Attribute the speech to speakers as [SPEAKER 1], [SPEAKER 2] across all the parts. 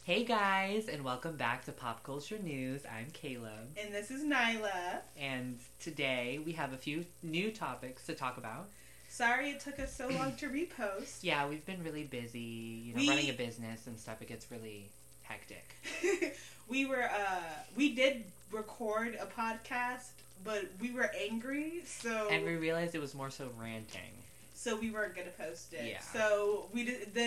[SPEAKER 1] Hey guys, and welcome back to Pop Culture News. I'm Caleb.
[SPEAKER 2] And this is Nyla.
[SPEAKER 1] And today we have a few new topics to talk about.
[SPEAKER 2] Sorry it took us so long to repost.
[SPEAKER 1] Yeah, we've been really busy, running a business and stuff. It gets really hectic.
[SPEAKER 2] We did record a podcast, but we were angry, so...
[SPEAKER 1] And we realized it was more so ranting.
[SPEAKER 2] So we weren't going to post it.
[SPEAKER 1] Yeah.
[SPEAKER 2] So we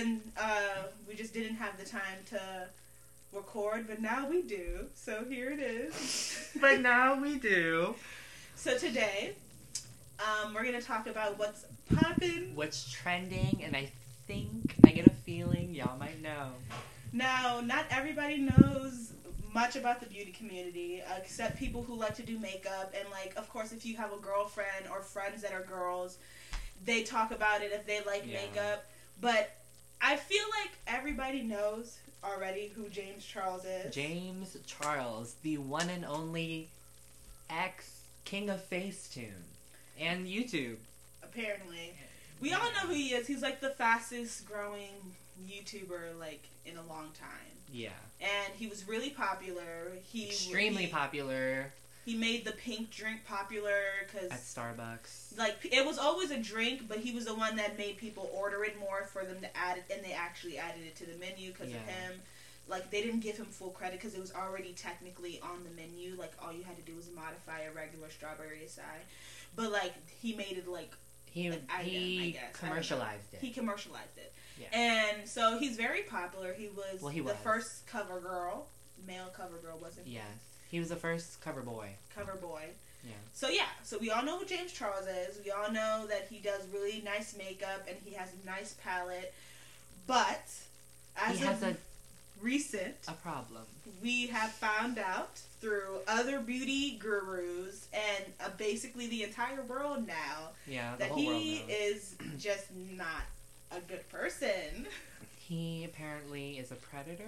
[SPEAKER 2] just didn't have the time to record, but now we do. So here it is.
[SPEAKER 1] But now we do.
[SPEAKER 2] So today, we're going to talk about what's poppin'.
[SPEAKER 1] What's trending, and I get a feeling y'all might know.
[SPEAKER 2] Now, not everybody knows much about the beauty community, except people who like to do makeup, and of course, if you have a girlfriend or friends that are girls, they talk about it if they like makeup. But I feel like everybody knows already who James Charles is.
[SPEAKER 1] James Charles, the one and only ex-king of Facetune and YouTube.
[SPEAKER 2] Apparently. We all know who he is. He's the fastest growing YouTuber in a long time.
[SPEAKER 1] Yeah.
[SPEAKER 2] And he was really popular.
[SPEAKER 1] Extremely popular.
[SPEAKER 2] He made the pink drink popular because...
[SPEAKER 1] At Starbucks.
[SPEAKER 2] It was always a drink, but he was the one that made people order it more for them to add it, and they actually added it to the menu because of him. They didn't give him full credit because it was already technically on the menu. All you had to do was modify a regular strawberry acai. But, he made it,
[SPEAKER 1] He commercialized it.
[SPEAKER 2] He commercialized it.
[SPEAKER 1] Yeah.
[SPEAKER 2] And so he's very popular. He was
[SPEAKER 1] the
[SPEAKER 2] first cover girl. Male cover girl, wasn't he?
[SPEAKER 1] Yes. He was the first cover boy.
[SPEAKER 2] Cover boy.
[SPEAKER 1] Yeah.
[SPEAKER 2] So we all know who James Charles is. We all know that he does really nice makeup and he has a nice palette. But as recent,
[SPEAKER 1] a problem.
[SPEAKER 2] We have found out through other beauty gurus and basically the entire world now that he is just not a good person.
[SPEAKER 1] He apparently is a predator.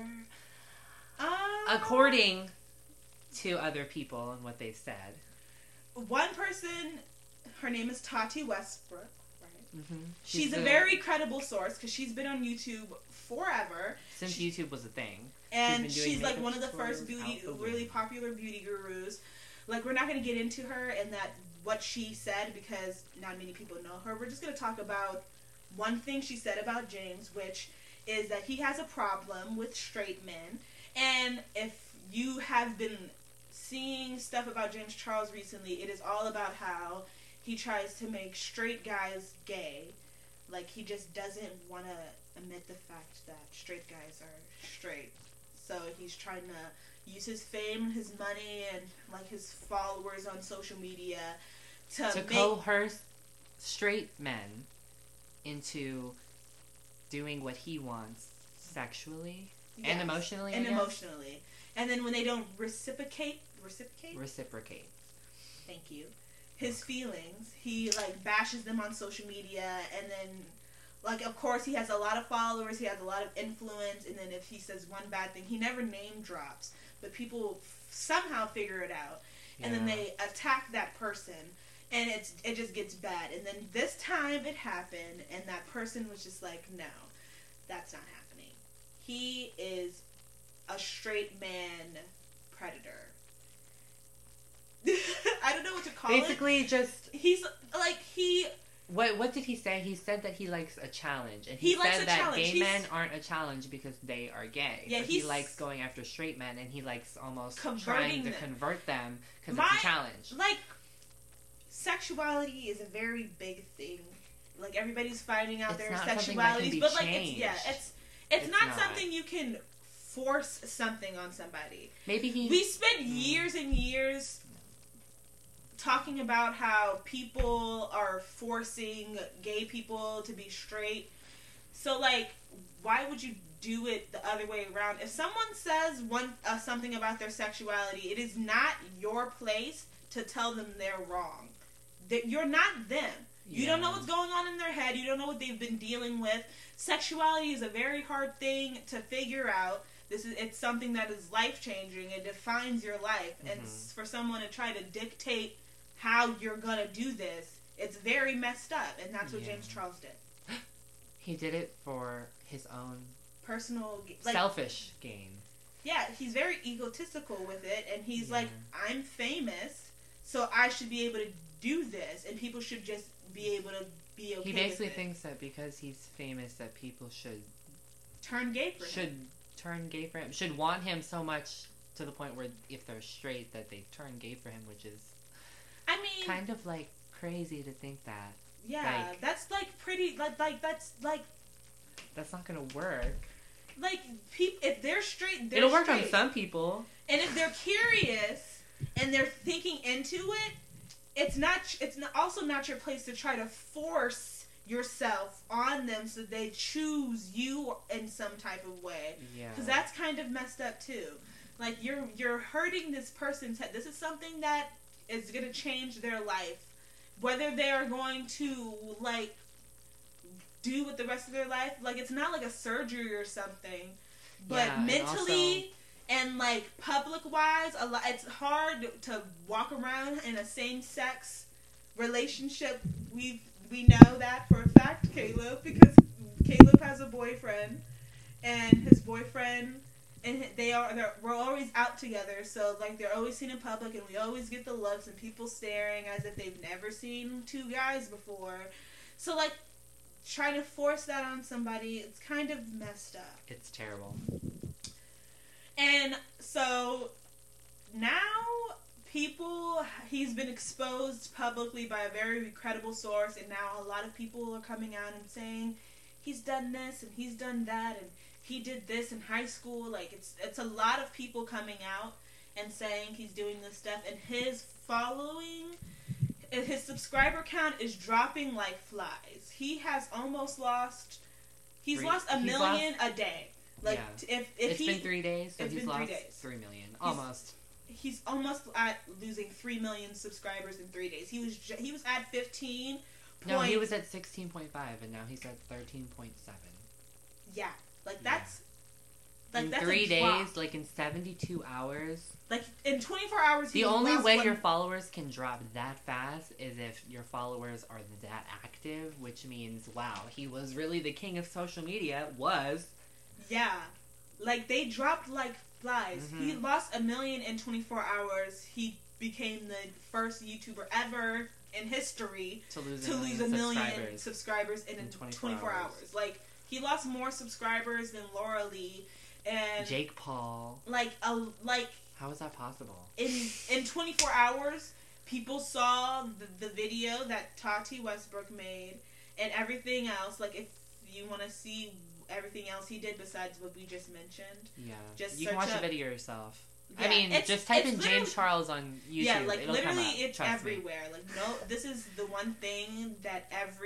[SPEAKER 1] According to other people and what they've said.
[SPEAKER 2] One person, her name is Tati Westbrook, right?
[SPEAKER 1] Mm-hmm.
[SPEAKER 2] She's a very credible source because she's been on YouTube forever.
[SPEAKER 1] Since YouTube was a thing.
[SPEAKER 2] And she's one of the first really popular beauty gurus. We're not going to get into her and what she said because not many people know her. We're just going to talk about one thing she said about James, which is that he has a problem with straight men. And if you have been seeing stuff about James Charles recently, it is all about how he tries to make straight guys gay. He just doesn't want to admit the fact that straight guys are straight. So he's trying to use his fame, his money, and his followers on social media to
[SPEAKER 1] coerce straight men into doing what he wants sexually and emotionally.
[SPEAKER 2] And then when they don't reciprocate. Thank you. His feelings, he bashes them on social media, and then of course he has a lot of followers, he has a lot of influence, and then if he says one bad thing, he never name drops, but people somehow figure it out, and then they attack that person, and it just gets bad. And then this time it happened, and that person was just no, that's not happening. He is a straight man predator. I don't know what to call it.
[SPEAKER 1] Basically, just...
[SPEAKER 2] He's,
[SPEAKER 1] What did he say? He said that he likes a challenge. And
[SPEAKER 2] he
[SPEAKER 1] said that gay men aren't a challenge because they are gay.
[SPEAKER 2] Yeah,
[SPEAKER 1] he likes going after straight men, and he likes almost trying to convert them because it's a challenge.
[SPEAKER 2] Sexuality is a very big thing. Everybody's finding out their
[SPEAKER 1] sexualities,
[SPEAKER 2] but it's not something you can force something on somebody. We spent years and years talking about how people are forcing gay people to be straight. So, why would you do it the other way around? If someone says something about their sexuality, it is not your place to tell them they're wrong. You're not them. You don't know what's going on in their head. You don't know what they've been dealing with. Sexuality is a very hard thing to figure out. It's something that is life-changing. It defines your life. Mm-hmm. And for someone to try to dictate how you're going to do this, it's very messed up. And that's what James Charles did.
[SPEAKER 1] He did it for his own
[SPEAKER 2] personal,
[SPEAKER 1] selfish gain.
[SPEAKER 2] Yeah, he's very egotistical with it, and he's like, I'm famous, so I should be able to do this, and people should just be able to be okay.
[SPEAKER 1] He basically thinks that because he's famous, that people should
[SPEAKER 2] turn gay for him.
[SPEAKER 1] Should turn gay for him. Should want him so much to the point where if they're straight, that they turn gay for him, which is,
[SPEAKER 2] I mean,
[SPEAKER 1] kind of like crazy to think that.
[SPEAKER 2] Yeah, like, that's like pretty
[SPEAKER 1] that's not gonna work.
[SPEAKER 2] Like, if they're straight,
[SPEAKER 1] it'll work on some people.
[SPEAKER 2] And if they're curious and they're thinking into it, it's also not your place to try to force yourself on them so they choose you in some type of way.
[SPEAKER 1] Yeah.
[SPEAKER 2] Because that's kind of messed up too. Like, you're hurting this person's head. This is something that is gonna change their life, whether they are going to like do with the rest of their life. Like, it's not like a surgery or something, but mentally and like public wise, it's hard to walk around in a same-sex relationship. We know that for a fact, Caleb, because Caleb has a boyfriend, and his boyfriend and we're always out together, so like they're always seen in public, and we always get the looks and people staring as if they've never seen two guys before. So like, trying to force that on somebody, it's kind of messed up.
[SPEAKER 1] It's terrible.
[SPEAKER 2] And so now he's been exposed publicly by a very credible source, and now a lot of people are coming out and saying he's done this and he's done that and he did this in high school. Like, it's a lot of people coming out and saying he's doing this stuff, and his following, his subscriber count is dropping like flies. He has almost lost. He's lost a million a day. Like, if
[SPEAKER 1] it's been 3 days, so he's lost 3 million, almost.
[SPEAKER 2] He's almost at losing 3 million subscribers in 3 days. He was at 15.
[SPEAKER 1] No, he was at 16.5, and now he's at 13.7.
[SPEAKER 2] Yeah, like that's. Like,
[SPEAKER 1] in 3 days, like in 72 hours.
[SPEAKER 2] Like, in 24 hours,
[SPEAKER 1] the only way your followers can drop that fast is if your followers are that active, which means, wow, he was really the king of social media,
[SPEAKER 2] Yeah. Like, they dropped like flies. Mm-hmm. He lost 1 million in 24 hours. He became the first YouTuber ever in history to lose 1 million subscribers in 24 hours. Like, he lost more subscribers than Laura Lee and
[SPEAKER 1] Jake Paul.
[SPEAKER 2] Like,
[SPEAKER 1] how is that possible?
[SPEAKER 2] In 24 hours, people saw the video that Tati Westbrook made and everything else. Like, if you want to see everything else he did besides what we just mentioned,
[SPEAKER 1] you can watch the video yourself. Yeah, I mean, just type in James Charles on YouTube.
[SPEAKER 2] Yeah, like, literally, it's everywhere. Like, no, this is the one thing that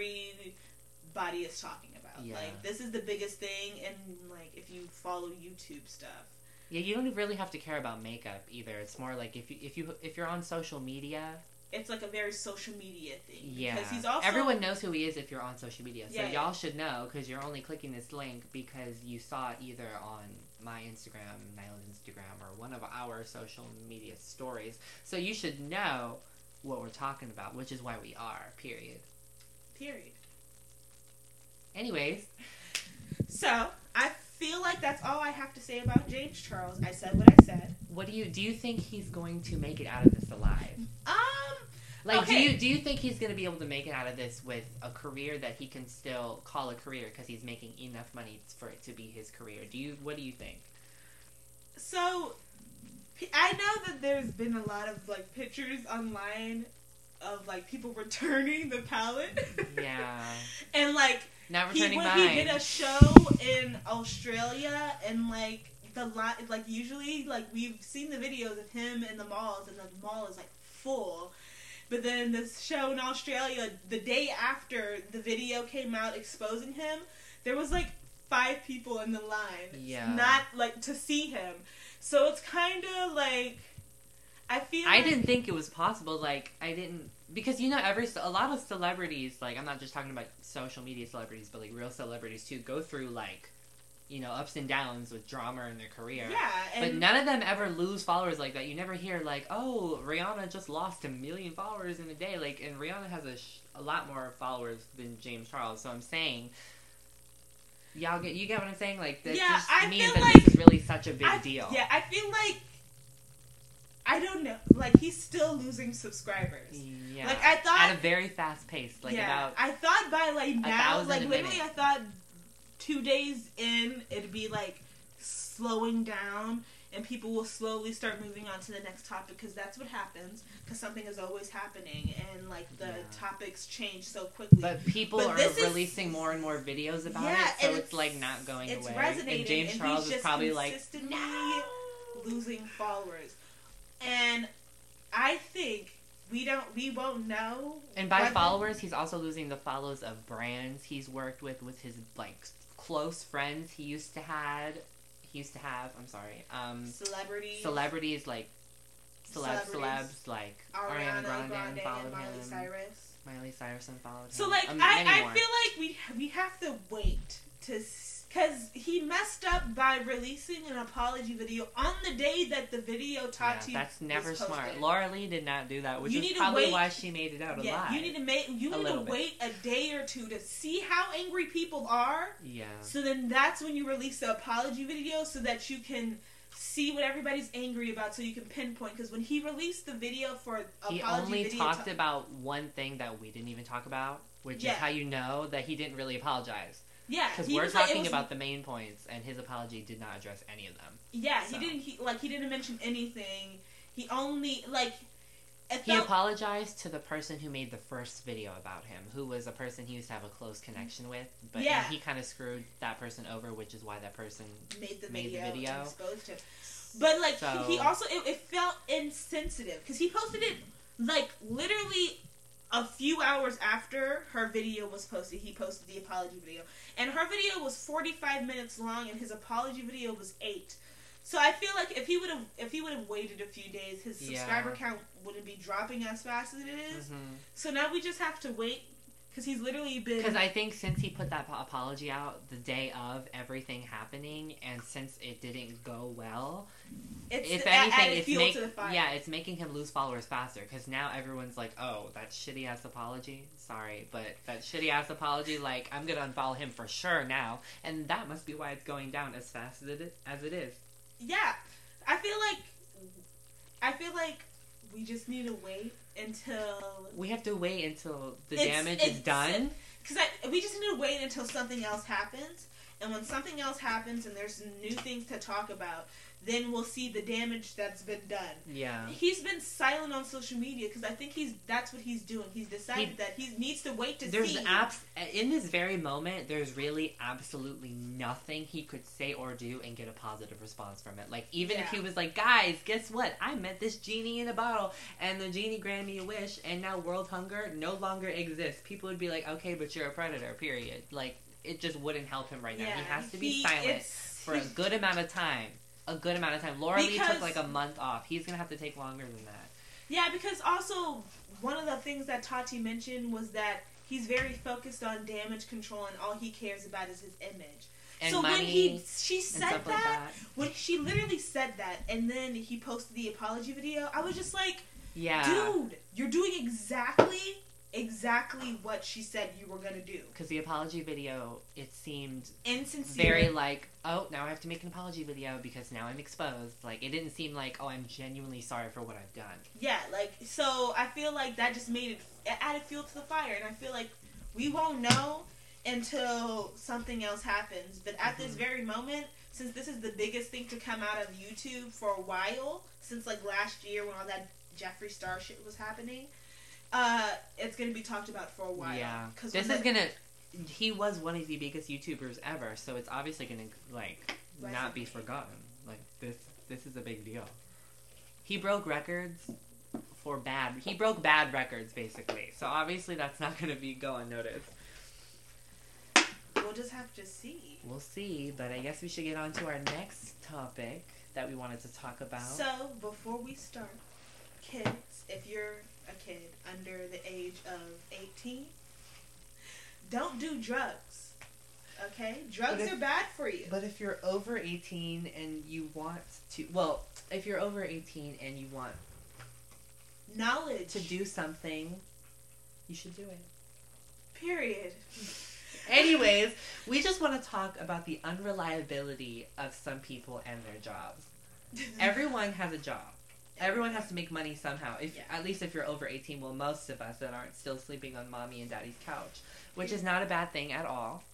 [SPEAKER 2] everybody is talking about. Yeah. Like, this is the biggest thing, and like, if you follow YouTube stuff.
[SPEAKER 1] Yeah, you don't really have to care about makeup either. It's more like if you're on social media.
[SPEAKER 2] It's like a very social media thing.
[SPEAKER 1] Yeah. Because he's also, everyone knows who he is if you're on social media. So y'all should know, because you're only clicking this link because you saw it either on my Instagram, Nyla's Instagram, or one of our social media stories. So you should know what we're talking about, which is why we are, period. Anyways.
[SPEAKER 2] So, I feel like that's all I have to say about James Charles. I said what I said.
[SPEAKER 1] What do you think he's going to make it out of this alive? Like, okay. Do you think he's going to be able to make it out of this with a career that he can still call a career because he's making enough money for it to be his career? What do you think?
[SPEAKER 2] So, I know that there's been a lot of like pictures online of like people returning the palette.
[SPEAKER 1] Yeah.
[SPEAKER 2] And like
[SPEAKER 1] not returning mine.
[SPEAKER 2] He did a show in Australia, and like usually like we've seen the videos of him in the malls, and the mall is like full. But then this show in Australia, the day after the video came out exposing him, there was like 5 people in the line.
[SPEAKER 1] Yeah.
[SPEAKER 2] Not like to see him. So it's kind of like, I
[SPEAKER 1] didn't think it was possible. Like, I didn't, because a lot of celebrities, like, I'm not just talking about social media celebrities, but like real celebrities too, go through like, ups and downs with drama in their career.
[SPEAKER 2] Yeah.
[SPEAKER 1] But none of them ever lose followers like that. You never hear like, oh, Rihanna just lost 1 million followers in a day. Like, and Rihanna has a lot more followers than James Charles. So I'm saying, You get what I'm saying? Like, this
[SPEAKER 2] just
[SPEAKER 1] means that this is really such a big deal.
[SPEAKER 2] Yeah, I feel like, I don't know, like, he's still losing subscribers.
[SPEAKER 1] Yeah.
[SPEAKER 2] Like, I thought...
[SPEAKER 1] At a very fast pace. Like,
[SPEAKER 2] about... I thought by, like, now, like, literally, I thought 2 days in, it'd be, like, slowing down, and people will slowly start moving on to the next topic, because that's what happens, because something is always happening, and, like, the topics change so quickly.
[SPEAKER 1] But people are releasing more and more videos about it, so it's, like, not going away.
[SPEAKER 2] It's resonating,
[SPEAKER 1] and James Charles is probably, like,
[SPEAKER 2] no! Losing followers. And I think we won't know.
[SPEAKER 1] And by followers, he's also losing the follows of brands he's worked with his, like, close friends he used to have, celebrities like celebs like Ariana Grande followed him. Miley Cyrus followed him.
[SPEAKER 2] So like I feel like we have to wait to, because he messed up by releasing an apology video on the day that the video Tati
[SPEAKER 1] that's never smart. Laura Lee did not do that, which is probably why she made it out alive.
[SPEAKER 2] You need to wait a day or two to see how angry people are.
[SPEAKER 1] Yeah.
[SPEAKER 2] So then that's when you release the apology video, so that you can see what everybody's angry about, so you can pinpoint. Because when he released the video for apology,
[SPEAKER 1] he only talked about one thing that we didn't even talk about, which is how you know that he didn't really apologize.
[SPEAKER 2] Yeah,
[SPEAKER 1] because we're talking about the main points, and his apology did not address any of them.
[SPEAKER 2] Yeah, so. He didn't mention anything. He only
[SPEAKER 1] he apologized to the person who made the first video about him, who was a person he used to have a close connection with. But he kind of screwed that person over, which is why that person made the video.
[SPEAKER 2] And exposed him. But he also it felt insensitive, because he posted it literally a few hours after her video was posted. He posted the apology video, and her video was 45 minutes long, and his apology video was 8. So I feel like if he would have waited a few days, his subscriber count wouldn't be dropping as fast as it is. Mm-hmm. So now we just have to wait, because he's literally been...
[SPEAKER 1] Because I think since he put that apology out the day of everything happening, and since it didn't go well, if anything, it's making him lose followers faster. Because now everyone's like, oh, that shitty ass apology. Sorry, but that shitty ass apology, like, I'm gonna unfollow him for sure now, and that must be why it's going down as fast as it is.
[SPEAKER 2] Yeah, I feel like we just need to wait until...
[SPEAKER 1] We have to wait until the damage is done?
[SPEAKER 2] Because we just need to wait until something else happens. And when something else happens and there's new things to talk about, then we'll see the damage that's been done.
[SPEAKER 1] Yeah.
[SPEAKER 2] He's been silent on social media because I think that's what he's doing. He's decided that he needs to wait to see.
[SPEAKER 1] In this very moment, there's really absolutely nothing he could say or do and get a positive response from it. Like, even if he was like, guys, guess what? I met this genie in a bottle, and the genie granted me a wish, and now world hunger no longer exists. People would be like, okay, but you're a predator, period. Like, it just wouldn't help him right now. He has to be silent for a good amount of time. Laura Lee took like a month off. He's going to have to take longer than that. Yeah, because also one of the things that Tati mentioned was that he's very focused on damage control, and all he cares about is his image. And
[SPEAKER 2] so
[SPEAKER 1] money,
[SPEAKER 2] when she said that, when she literally said that, and then he posted the apology video, I was just like, dude, you're doing exactly what she said you were going to do.
[SPEAKER 1] Because the apology video, it seemed
[SPEAKER 2] insincere.
[SPEAKER 1] Very like, oh, now I have to make an apology video because now I'm exposed. Like, it didn't seem like, oh, I'm genuinely sorry for what I've done.
[SPEAKER 2] Yeah, like, so I feel like that just it added fuel to the fire, and I feel like we won't know until something else happens. But at this very moment, since this is the biggest thing to come out of YouTube for a while, since like last year when all that Jeffree Star shit was happening, it's going to be talked about for a while.
[SPEAKER 1] Yeah. He was one of the biggest YouTubers ever, so it's obviously going to, like, not be forgotten. Like, this is a big deal. He broke records he broke bad records, basically. So obviously that's not going to go unnoticed.
[SPEAKER 2] We'll just have to see.
[SPEAKER 1] We'll see, but I guess we should get on to our next topic that we wanted to talk about.
[SPEAKER 2] So, before we start, kids, if you're a kid under the age of 18, don't do drugs. Okay? Drugs are bad for you.
[SPEAKER 1] But if you're over 18 and you want to... Well, if you're over 18 and you want...
[SPEAKER 2] knowledge.
[SPEAKER 1] To do something, you should do it.
[SPEAKER 2] Period.
[SPEAKER 1] Anyways, we just want to talk about the unreliability of some people and their jobs. Everyone has a job. Everyone has to make money somehow. At least if you're over 18, well, most of us that aren't still sleeping on mommy and daddy's couch, which is not a bad thing at all.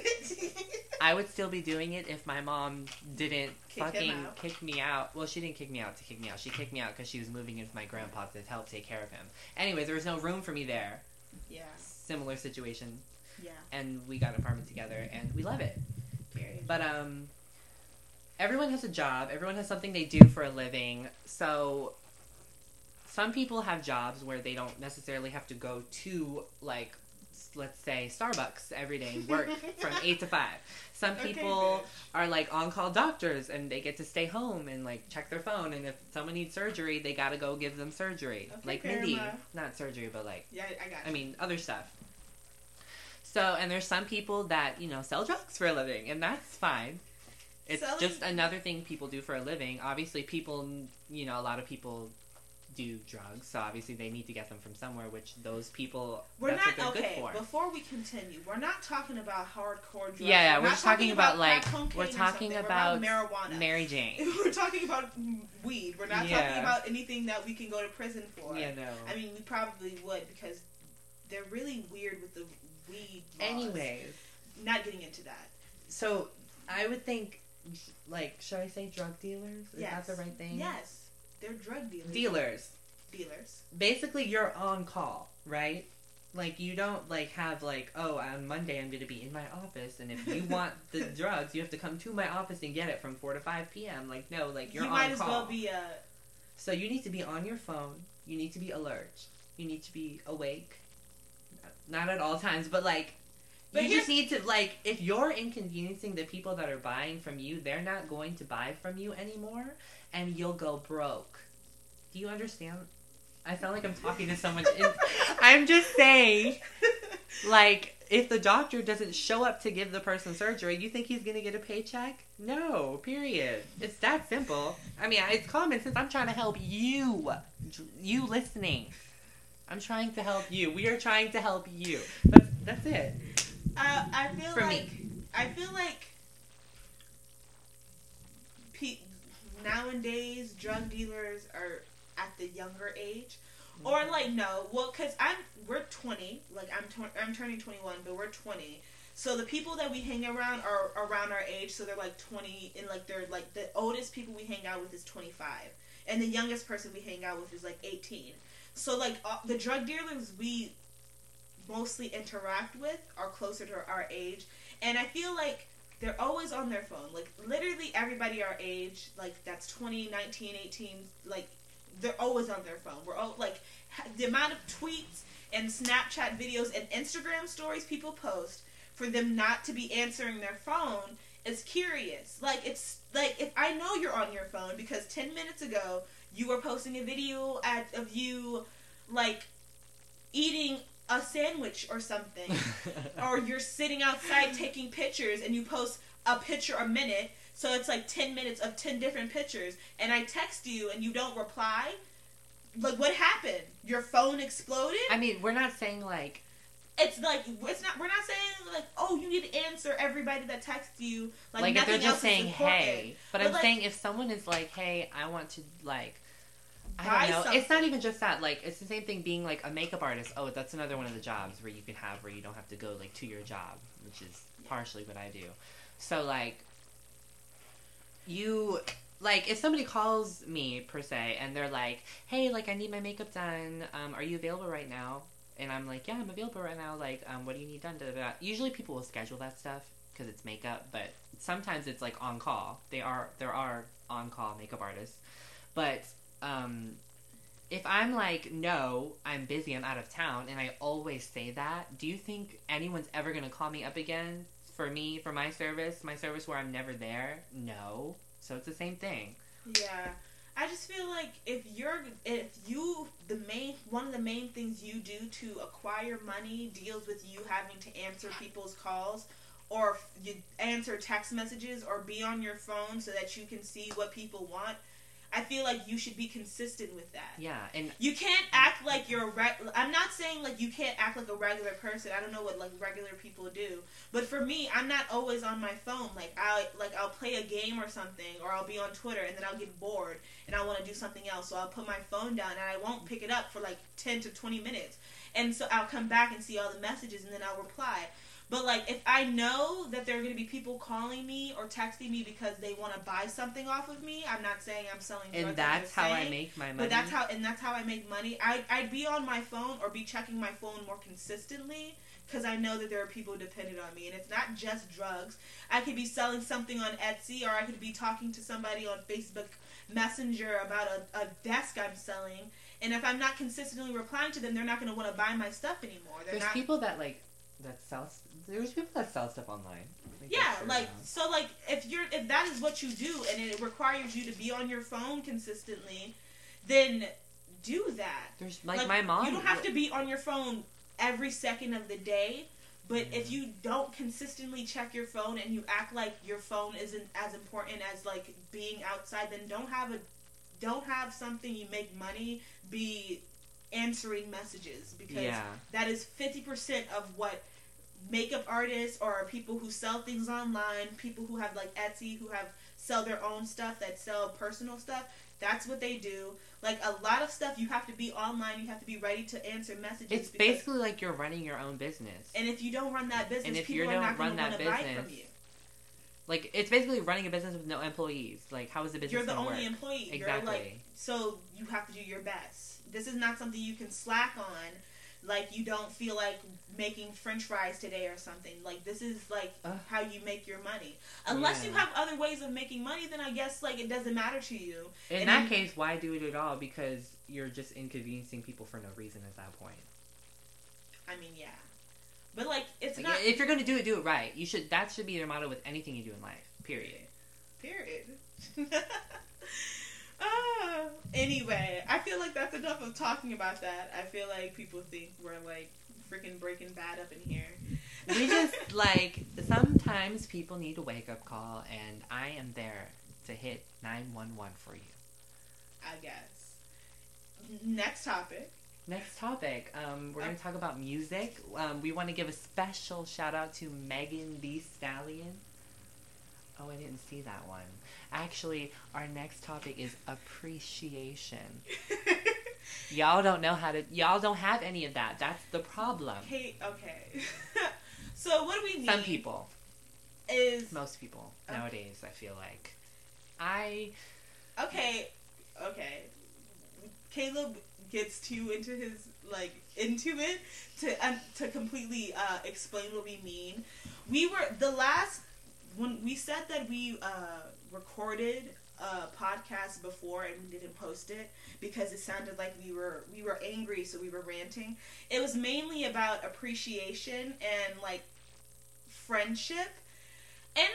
[SPEAKER 1] I would still be doing it if my mom didn't kick me out. Well, she didn't kick me out to kick me out. She kicked me out because she was moving in with my grandpa to help take care of him. Anyways, there was no room for me there.
[SPEAKER 2] Yeah.
[SPEAKER 1] Similar situation.
[SPEAKER 2] Yeah.
[SPEAKER 1] And we got an apartment together, and we love it.
[SPEAKER 2] Period.
[SPEAKER 1] But, everyone has a job. Everyone has something they do for a living. So, some people have jobs where they don't necessarily have to go to, like, let's say Starbucks every day and work from 8 to 5. Some people are, like, on-call doctors, and they get to stay home and, like, check their phone. And if someone needs surgery, they gotta go give them surgery.
[SPEAKER 2] Okay,
[SPEAKER 1] like Mindy. Not surgery, but, like...
[SPEAKER 2] Yeah, I got you.
[SPEAKER 1] I mean, other stuff. So, and there's some people that, sell drugs for a living, and that's fine. It's just another thing people do for a living. Obviously, people, a lot of people do drugs, so obviously they need to get them from somewhere, which those people, that's what they're good for.
[SPEAKER 2] Before we continue, we're not talking about hardcore drugs.
[SPEAKER 1] Yeah, we're just talking about, like, we're talking about
[SPEAKER 2] marijuana.
[SPEAKER 1] Mary Jane.
[SPEAKER 2] We're talking about weed. We're not talking about anything that we can go to prison for.
[SPEAKER 1] Yeah, no.
[SPEAKER 2] I mean, we probably would, because they're really weird with the weed laws.
[SPEAKER 1] Anyways.
[SPEAKER 2] Not getting into that.
[SPEAKER 1] So, I would think... Like, should I say drug dealers? Is that the right thing?
[SPEAKER 2] Yes. They're drug dealers. Dealers. Basically,
[SPEAKER 1] you're on call, right? Like, you don't, like, have, like, oh, on Monday I'm going to be in my office, and if you want the drugs, you have to come to my office and get it from 4 to 5 p.m. Like, no, like, you're on call. You might as well
[SPEAKER 2] be a...
[SPEAKER 1] So you need to be on your phone. You need to be alert. You need to be awake. Not at all times, but, like... But you just need to, like, if you're inconveniencing the people that are buying from you, they're not going to buy from you anymore, and you'll go broke. Do you understand? I sound like I'm talking to someone. I'm just saying, like, if the doctor doesn't show up to give the person surgery, you think he's going to get a paycheck? No, period. It's that simple. I mean, it's common sense. I'm trying to help you. You listening. I'm trying to help you. We are trying to help you. That's it.
[SPEAKER 2] I feel like nowadays drug dealers are at the younger age, or like because we're 20, like I'm turning 21, but we're 20. So the people that we hang around are around our age, so they're like 20, and like they're like the oldest people we hang out with is 25, and the youngest person we hang out with is like 18. So like the drug dealers we mostly interact with are closer to our age, and I feel like they're always on their phone. Like literally everybody our age, like that's 20, 19, 18, like they're always on their phone. We're all like the amount of tweets and Snapchat videos and Instagram stories people post for them not to be answering their phone is curious. Like it's like if I know you're on your phone because 10 minutes ago you were posting a video of you like eating a sandwich or something, or you're sitting outside taking pictures and you post a picture a minute, so it's like 10 minutes of 10 different pictures, and I text you and you don't reply. Like, what happened? Your phone exploded?
[SPEAKER 1] I mean, we're not saying like
[SPEAKER 2] it's like we're not saying like, oh, you need to answer everybody that texts you.
[SPEAKER 1] Like if they're just saying hey, but I'm like, saying if someone is like, hey, I want to like. I don't know. Something. It's not even just that. Like, it's the same thing being, like, a makeup artist. Oh, that's another one of the jobs where you can have where you don't have to go, like, to your job, which is partially what I do. So, like, if somebody calls me, per se, and they're like, hey, like, I need my makeup done. Are you available right now? And I'm like, yeah, I'm available right now. Like, what do you need done? Usually people will schedule that stuff because it's makeup, but sometimes it's, like, on call. There are on-call makeup artists. But... if I'm like, no, I'm busy, I'm out of town, and I always say that, do you think anyone's ever going to call me up again for my service where I'm never there? No. So it's the same thing.
[SPEAKER 2] Yeah. I just feel like one of the main things you do to acquire money deals with you having to answer people's calls, or you answer text messages, or be on your phone so that you can see what people want. I feel like you should be consistent with that.
[SPEAKER 1] Yeah, and
[SPEAKER 2] you can't act like you're I'm not saying like you can't act like a regular person. I don't know what like regular people do, but for me, I'm not always on my phone. Like I'll play a game or something, or I'll be on Twitter and then I'll get bored and I want to do something else, so I'll put my phone down and I won't pick it up for like 10 to 20 minutes, and so I'll come back and see all the messages and then I'll reply. But, like, if I know that there are going to be people calling me or texting me because they want to buy something off of me, I'm not saying I'm selling drugs.
[SPEAKER 1] And that's how I make my money.
[SPEAKER 2] But that's how I make money. I'd be on my phone or be checking my phone more consistently because I know that there are people dependent on me. And it's not just drugs. I could be selling something on Etsy, or I could be talking to somebody on Facebook Messenger about a desk I'm selling. And if I'm not consistently replying to them, they're not going to want to buy my stuff anymore.
[SPEAKER 1] There's people that, like, there's people that sell stuff online.
[SPEAKER 2] So like if that is what you do and it requires you to be on your phone consistently, then do that.
[SPEAKER 1] There's like my mom.
[SPEAKER 2] You don't have to be on your phone every second of the day, but if you don't consistently check your phone and you act like your phone isn't as important as like being outside, then don't have something you make money be answering messages, because that is 50% of what makeup artists or people who sell things online, people who have like Etsy, who sell their own stuff, that sell personal stuff, that's what they do. Like a lot of stuff you have to be online, you have to be ready to answer messages.
[SPEAKER 1] It's basically like you're running your own business.
[SPEAKER 2] And if you don't run that business, people are not going to want to buy from you.
[SPEAKER 1] Like, it's basically running a business with no employees. Like, how is the business
[SPEAKER 2] You're the
[SPEAKER 1] only
[SPEAKER 2] work? Employee.
[SPEAKER 1] Exactly.
[SPEAKER 2] So you have to do your best. This is not something you can slack on. Like, you don't feel like making French fries today or something. Like, this is, like, how you make your money. Unless you have other ways of making money, then I guess, like, it doesn't matter to you.
[SPEAKER 1] In that case, why do it at all? Because you're just inconveniencing people for no reason at that point.
[SPEAKER 2] I mean, yeah. But, like, it's not...
[SPEAKER 1] If you're going to do it right. That should be your motto with anything you do in life. Period.
[SPEAKER 2] Anyway, I feel like that's enough of talking about that. I feel like people think we're, like, freaking Breaking Bad up in here.
[SPEAKER 1] We just, like, sometimes people need a wake-up call, and I am there to hit 911 for you.
[SPEAKER 2] I guess. Next topic.
[SPEAKER 1] We're going to talk about music. We want to give a special shout-out to Megan Thee Stallion. Oh, I didn't see that one. Actually, our next topic is appreciation. Y'all don't have any of that. That's the problem.
[SPEAKER 2] Okay. So what do we need?
[SPEAKER 1] Some people. Most people nowadays, I feel like. Okay.
[SPEAKER 2] Caleb gets too into it to completely explain what we mean. When we said that we recorded a podcast before and we didn't post it because it sounded like we were angry, so we were ranting. It was mainly about appreciation and like friendship, and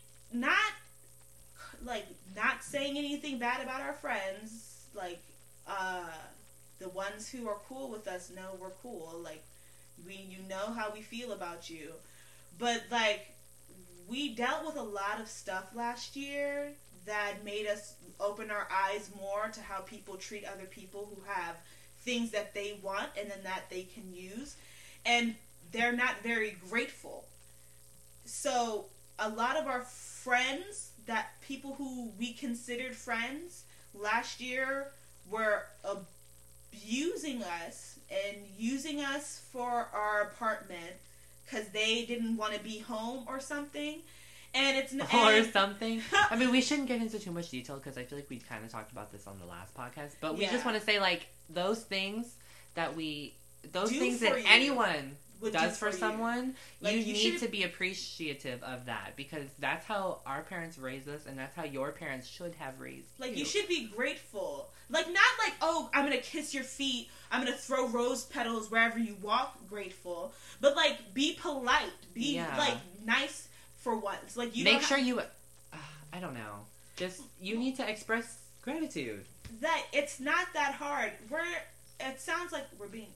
[SPEAKER 2] not saying anything bad about our friends. Like the ones who are cool with us know we're cool. Like you know how we feel about you, but like. We dealt with a lot of stuff last year that made us open our eyes more to how people treat other people who have things that they want and then that they can use. And they're not very grateful. So a lot of our friends, people who we considered friends last year, were abusing us and using us for our apartment because they didn't want to be home or something.
[SPEAKER 1] Something. I mean, we shouldn't get into too much detail because I feel like we kind of talked about this on the last podcast. But we just want to say, like, those things that anyone does for someone, like, you need to be appreciative of that, because that's how our parents raised us, and that's how your parents should have raised
[SPEAKER 2] you. You should be grateful. Like, not like, oh, I'm going to kiss your feet, I'm going to throw rose petals wherever you walk, grateful. But, like, be polite. Be, like, nice for once. Like, you
[SPEAKER 1] make sure you... I don't know. Just, you need to express gratitude.
[SPEAKER 2] That, it's not that hard. It sounds like we're being...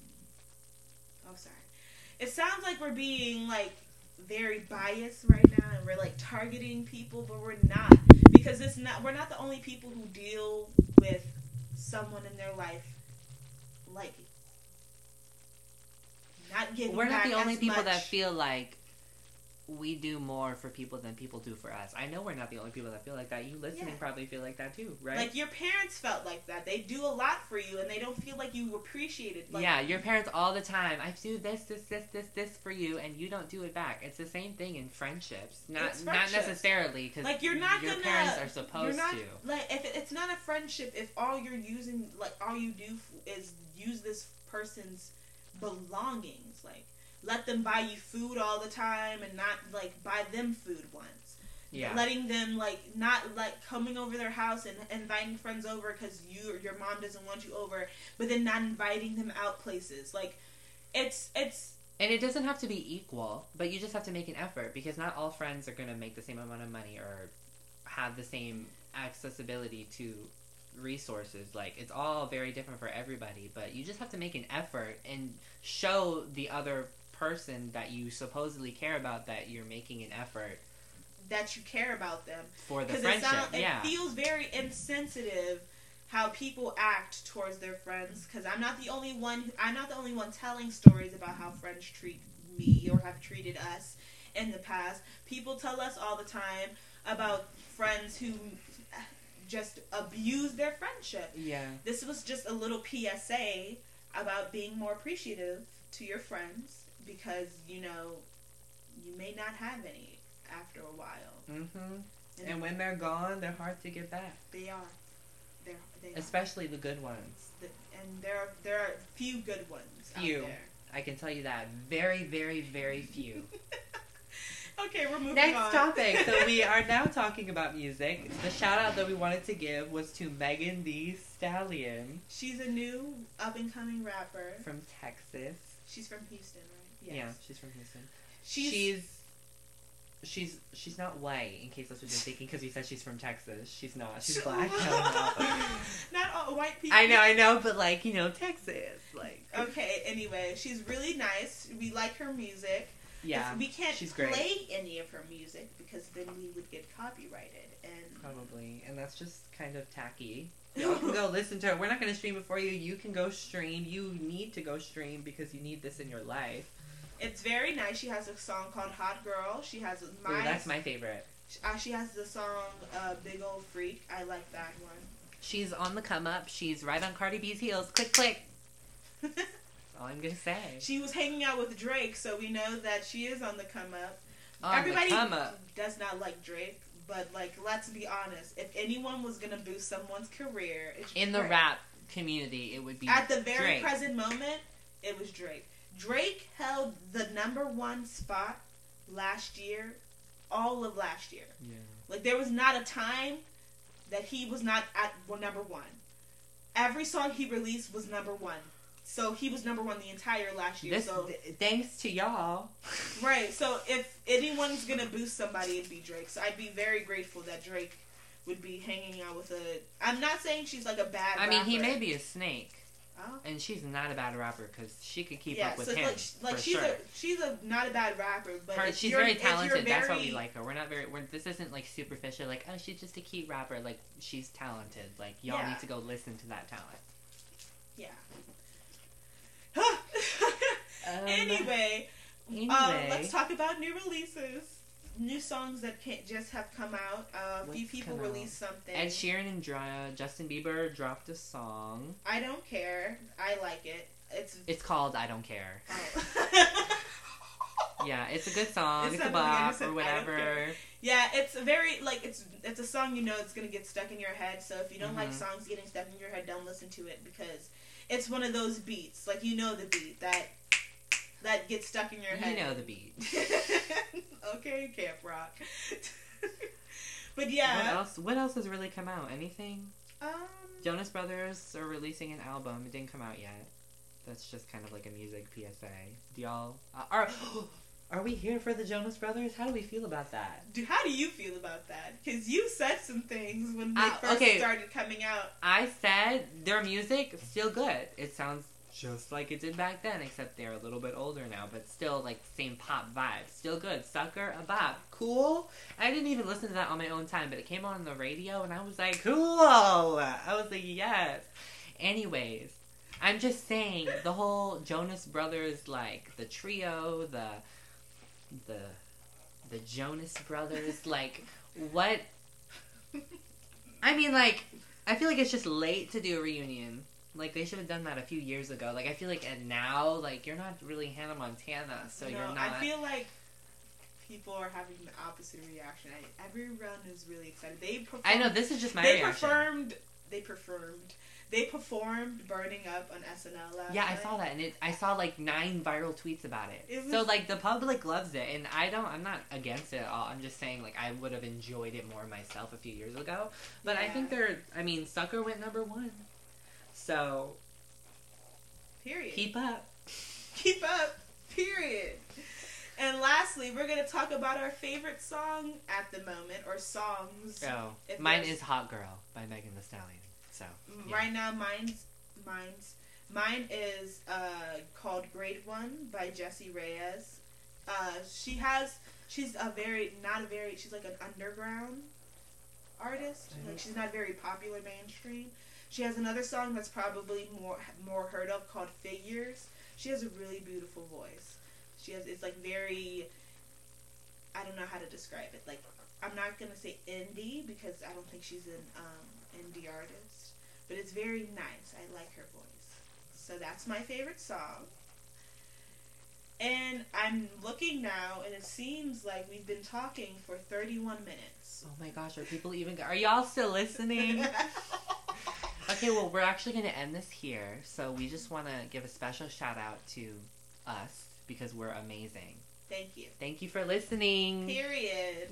[SPEAKER 2] It sounds like we're being, like, very biased right now, and we're, like, targeting people, but we're not. Because we're not the only people who deal with someone in their life like not giving
[SPEAKER 1] We're not
[SPEAKER 2] back
[SPEAKER 1] the only
[SPEAKER 2] as
[SPEAKER 1] people
[SPEAKER 2] much.
[SPEAKER 1] that feel like we do more for people than people do for us. I know we're not the only people that feel like that. You listening probably feel like that too, right?
[SPEAKER 2] Like your parents felt like that. They do a lot for you and they don't feel like you appreciate it. Like,
[SPEAKER 1] yeah, your parents all the time. I do this for you and you don't do it back. It's the same thing in friendships. Not necessarily because
[SPEAKER 2] like your parents
[SPEAKER 1] are supposed to.
[SPEAKER 2] Like if it's not a friendship if all you're using, like all you do is use this person's belongings, like let them buy you food all the time and not like buy them food once. Yeah. Letting them like not like coming over their house and inviting friends over because your mom doesn't want you over, but then not inviting them out places. Like it's
[SPEAKER 1] and it doesn't have to be equal, but you just have to make an effort because not all friends are gonna make the same amount of money or have the same accessibility to resources. Like it's all very different for everybody, but you just have to make an effort and show the other person that you supposedly care about that you're making an effort,
[SPEAKER 2] that you care about them
[SPEAKER 1] for the friendship.
[SPEAKER 2] It feels very insensitive how people act towards their friends, because I'm not the only one telling stories about how friends treat me or have treated us in the past. People tell us all the time about friends who just abuse their friendship. Yeah. This was just a little PSA about being more appreciative to your friends because, you may not have any after a while.
[SPEAKER 1] Mm-hmm. And when they're gone, they're hard to get back.
[SPEAKER 2] They are. They
[SPEAKER 1] Especially the good ones.
[SPEAKER 2] And there are few good ones out there.
[SPEAKER 1] I can tell you that. Very, very, very few.
[SPEAKER 2] Okay, we're moving on.
[SPEAKER 1] Next topic. So we are now talking about music. The shout out that we wanted to give was to Megan Thee Stallion.
[SPEAKER 2] She's a new up and coming rapper
[SPEAKER 1] from Texas.
[SPEAKER 2] She's from Houston, right? Yes.
[SPEAKER 1] Yeah, she's from Houston. She's not white, in case that's what you're thinking, because you said she's from Texas. She's not. She's black.
[SPEAKER 2] Not all white people.
[SPEAKER 1] I know, but Texas,
[SPEAKER 2] Okay, anyway, she's really nice. We like her music.
[SPEAKER 1] Yeah,
[SPEAKER 2] we can't
[SPEAKER 1] she's
[SPEAKER 2] play
[SPEAKER 1] great.
[SPEAKER 2] any of her music because then we would get copyrighted, and
[SPEAKER 1] probably, and that's just kind of tacky. Y'all can go listen to her. We're not going to stream it for you. You can go stream. You need to go stream because you need this in your life.
[SPEAKER 2] It's very nice. She has a song called Hot Girl. She has
[SPEAKER 1] that's my favorite.
[SPEAKER 2] She has the song Big Old Freak. I like that one.
[SPEAKER 1] She's on the come up. She's right on Cardi B's heels. Click, click. That's all I'm going to say.
[SPEAKER 2] She was hanging out with Drake, so we know that she is on the come up.
[SPEAKER 1] Everybody
[SPEAKER 2] does not like Drake, but let's be honest. If anyone was going to boost someone's career, it's
[SPEAKER 1] in
[SPEAKER 2] Drake.
[SPEAKER 1] The rap community, it would be
[SPEAKER 2] at the very
[SPEAKER 1] Drake.
[SPEAKER 2] Present moment, it was Drake. Drake held the #1 spot last year, all of last year. Yeah. There was not a time that he was not at #1. Every song he released was #1. So he was #1 the entire last year.
[SPEAKER 1] Thanks to y'all.
[SPEAKER 2] Right. So if anyone's going to boost somebody, it'd be Drake. So I'd be very grateful that Drake would be hanging out with I'm not saying she's a bad rapper.
[SPEAKER 1] I mean, he may be a snake. Oh. And she's not a bad rapper because she could keep up with him.
[SPEAKER 2] She's not a bad rapper, but
[SPEAKER 1] she's very talented. That's why we like her. We're not very. This isn't superficial. She's just a cute rapper. She's talented. Y'all need to go listen to that talent.
[SPEAKER 2] Yeah. Anyway, let's talk about new releases. New songs that just have come out. A few people released something.
[SPEAKER 1] Ed Sheeran and Justin Bieber dropped a song.
[SPEAKER 2] I don't care. I like it.
[SPEAKER 1] It's called I Don't Care.
[SPEAKER 2] Oh.
[SPEAKER 1] Yeah, it's a good song. It's a bop or whatever.
[SPEAKER 2] Yeah, it's a very it's a song it's gonna get stuck in your head. So if you don't like songs getting stuck in your head, don't listen to it because it's one of those beats. The beat that gets stuck in your head.
[SPEAKER 1] You know the beat.
[SPEAKER 2] Okay, Camp Rock. But yeah.
[SPEAKER 1] What else has really come out? Anything? Jonas Brothers are releasing an album. It didn't come out yet. That's just kind of like a music PSA. Do y'all... Are we here for the Jonas Brothers? How do we feel about that?
[SPEAKER 2] How do you feel about that? Because you said some things when they first started coming out.
[SPEAKER 1] I said their music is still good. It sounds just like it did back then, except they're a little bit older now, but still, like, same pop vibe. Still good. Sucker, a bop. Cool. I didn't even listen to that on my own time, but it came on the radio, and I was like, cool. I was like, yes. Anyways, I'm just saying, the whole Jonas Brothers, like, the trio, the Jonas Brothers, like, what? I mean, like, I feel like it's just late to do a reunion. Like, they should have done that a few years ago. Like, I feel like now, like, you're not really Hannah Montana, so you're not...
[SPEAKER 2] I feel like people are having the opposite reaction. Everyone is really excited.
[SPEAKER 1] I know, this is just my reaction.
[SPEAKER 2] They performed Burning Up on SNL last
[SPEAKER 1] night. I saw that, and I saw, like, 9 viral tweets about it. So, like, the public loves it, and I'm not against it at all. I'm just saying, like, I would have enjoyed it more myself a few years ago. But I think Sucker went #1. So,
[SPEAKER 2] period.
[SPEAKER 1] Keep up.
[SPEAKER 2] Keep up. Period. And lastly, we're going to talk about our favorite song at the moment, or songs.
[SPEAKER 1] Oh, mine is Hot Girl by Megan Thee Stallion. So,
[SPEAKER 2] yeah. Right now, mine is called Great One by Jessie Reyez. She's she's like an underground artist. Mm-hmm. Like, she's not very popular mainstream. She has another song that's probably more heard of called Figures. She has a really beautiful voice. It's like very, I don't know how to describe it. Like, I'm not going to say indie because I don't think she's an indie artist. But it's very nice. I like her voice. So that's my favorite song. And I'm looking now, and it seems like we've been talking for 31 minutes.
[SPEAKER 1] Oh my gosh, are y'all still listening? Okay, well, we're actually going to end this here, so we just want to give a special shout-out to us, because we're amazing.
[SPEAKER 2] Thank you.
[SPEAKER 1] Thank you for listening.
[SPEAKER 2] Period.